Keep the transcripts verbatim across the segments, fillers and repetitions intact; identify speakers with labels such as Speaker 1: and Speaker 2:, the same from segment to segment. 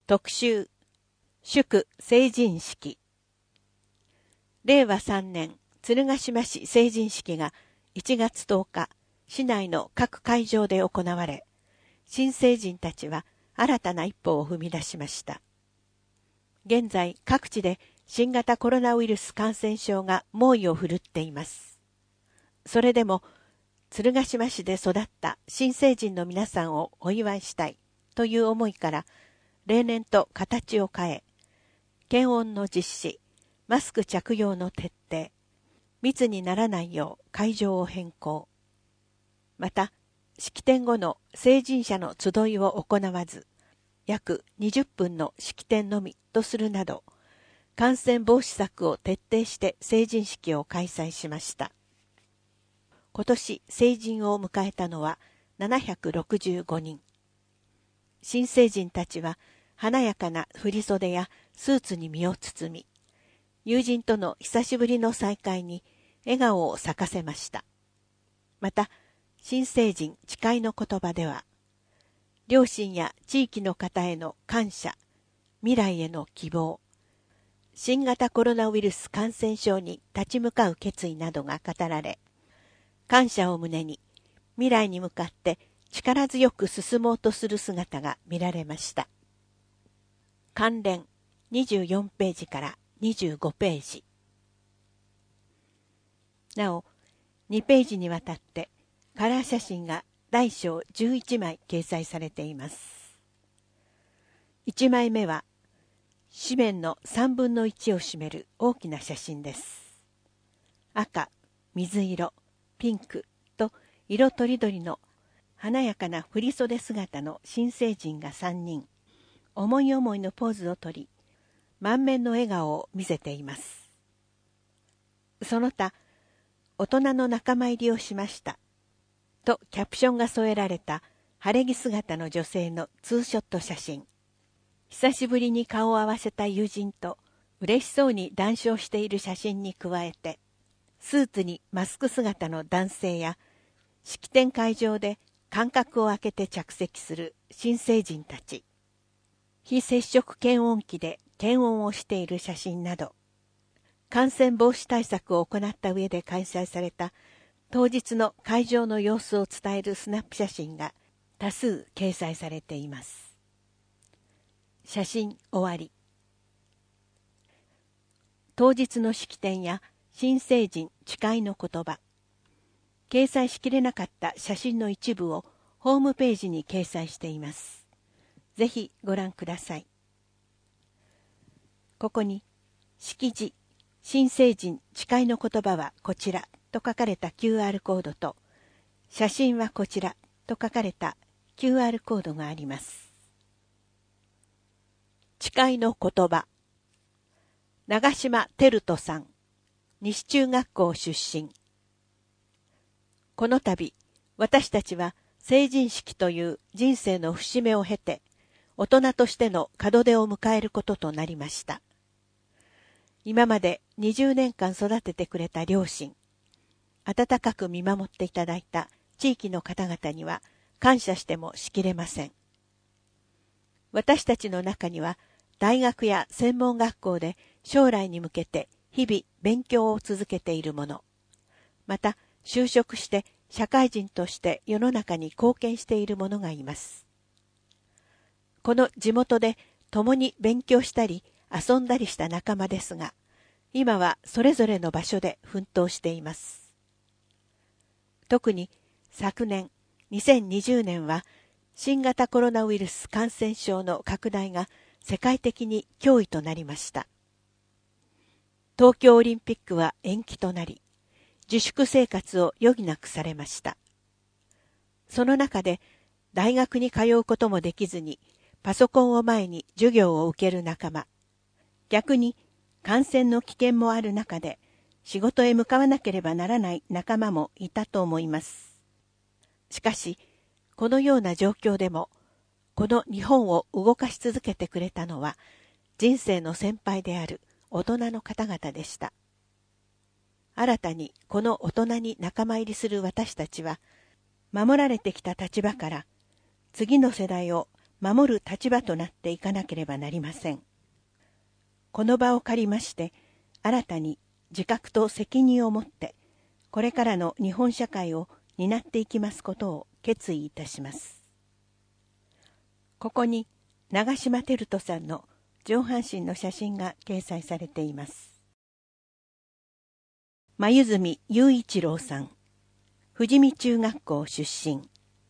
Speaker 1: 特集祝成人式。れいわさんねん鶴ヶ島市成人式がいちがつとおか市内の各会場で行われ、新成人たちは新たな一歩を踏み出しました。現在各地で新型コロナウイルス感染症が猛威を振るっています。それでも鶴ヶ島市で育った新成人の皆さんをお祝いしたいという思いから例年と形を変え、検温の実施、マスク着用の徹底、密にならないよう会場を変更。また、式典後の成人者の集いを行わず、約にじゅっぷんの式典のみとするなど、感染防止策を徹底して成人式を開催しました。今年成人を迎えたのはななひゃくろくじゅうごにん。新成人たちは華やかな振袖やスーツに身を包み、友人との久しぶりの再会に笑顔を咲かせました。また、新成人誓いの言葉では、両親や地域の方への感謝、未来への希望、新型コロナウイルス感染症に立ち向かう決意などが語られ、感謝を胸に未来に向かって力強く進もうとする姿が見られました。関連にじゅうよんページからにじゅうごページ。なお、にページにわたってカラー写真が大小じゅういちまい掲載されています。いちまいめは紙面のさんぶんのいちを占める大きな写真です。赤、水色、ピンクと色とりどりの華やかな振袖姿の新成人がさんにん、思い思いのポーズをとり、満面の笑顔を見せています。その他、大人の仲間入りをしましたとキャプションが添えられた晴れ着姿の女性のツーショット写真。久しぶりに顔を合わせた友人と嬉しそうに談笑している写真に加えて、スーツにマスク姿の男性や式典会場で間隔を空けて着席する新成人たち、非接触検温器で検温をしている写真など、感染防止対策を行った上で開催された当日の会場の様子を伝えるスナップ写真が多数掲載されています。写真終わり。当日の式典や新成人誓いの言葉、掲載しきれなかった写真の一部をホームページに掲載しています。ぜひご覧ください。ここに式辞、新成人誓いの言葉はこちらと書かれた キューアール コードと、写真はこちらと書かれた キューアール コードがあります。誓いの言葉。長島照人さん、西中学校出身。この度、私たちは成人式という人生の節目を経て、大人としての門出を迎えることとなりました。今までにじゅうねんかん育ててくれた両親、温かく見守っていただいた地域の方々には感謝してもしきれません。私たちの中には大学や専門学校で将来に向けて日々勉強を続けている者、また就職して社会人として世の中に貢献している者がいます。この地元で共に勉強したり遊んだりした仲間ですが、今はそれぞれの場所で奮闘しています。特に昨年にせんにじゅうねんは新型コロナウイルス感染症の拡大が世界的に脅威となりました。東京オリンピックは延期となり、自粛生活を余儀なくされました。その中で大学に通うこともできずにパソコンを前に授業を受ける仲間、逆に感染の危険もある中で仕事へ向かわなければならない仲間もいたと思います。しかし、このような状況でも、この日本を動かし続けてくれたのは、人生の先輩である大人の方々でした。新たにこの大人に仲間入りする私たちは、守られてきた立場から、次の世代を守る立場となっていかなければなりません。この場を借りまして、新たに自覚と責任を持って、これからの日本社会を担っていきますことを決意いたします。ここに長島照人さんの上半身の写真が掲載されています。黛雄一郎さん、富士見中学校出身。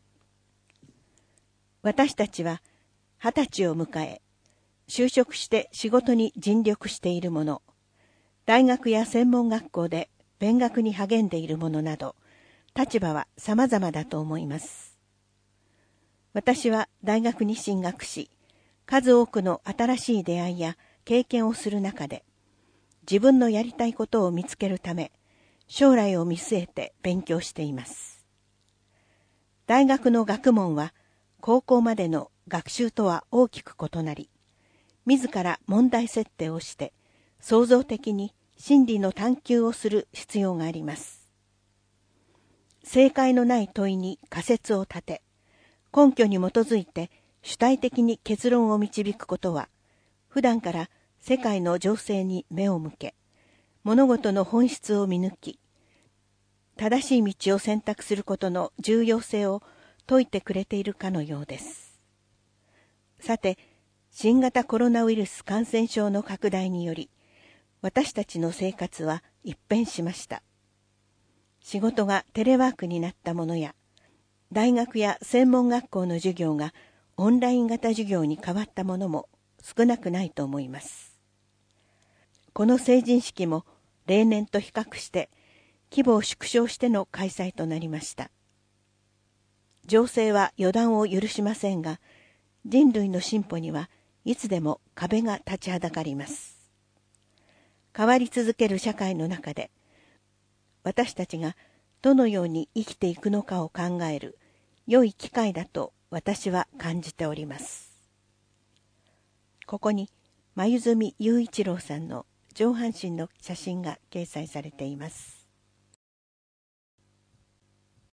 Speaker 1: 私たちは二十歳を迎え、就職して仕事に尽力している者、大学や専門学校で勉学に励んでいる者など、立場は様々だと思います。私は大学に進学し、数多くの新しい出会いや経験をする中で、自分のやりたいことを見つけるため、将来を見据えて勉強しています。大学の学問は、高校までの学習とは大きく異なり、自ら問題設定をして、創造的に真理の探求をする必要があります。正解のない問いに仮説を立て、根拠に基づいて主体的に結論を導くことは、普段から世界の情勢に目を向け、物事の本質を見抜き、正しい道を選択することの重要性を説いてくれているかのようです。さて、新型コロナウイルス感染症の拡大により、私たちの生活は一変しました。仕事がテレワークになったものや、大学や専門学校の授業がオンライン型授業に変わったものも少なくないと思います。この成人式も例年と比較して規模を縮小しての開催となりました。情勢は予断を許しませんが、人類の進歩にはいつでも壁が立ちはだかります。変わり続ける社会の中で、私たちがどのように生きていくのかを考える良い機会だと私は感じております。ここに黛雄一郎さんの上半身の写真が掲載されています。